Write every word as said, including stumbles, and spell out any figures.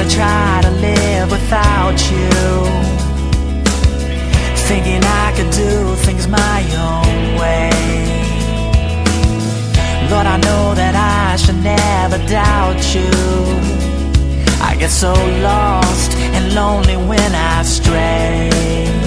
to try to live without you, thinking I could do things my own way. Lord, I know that I should never doubt you. I get so lost and lonely when I stray.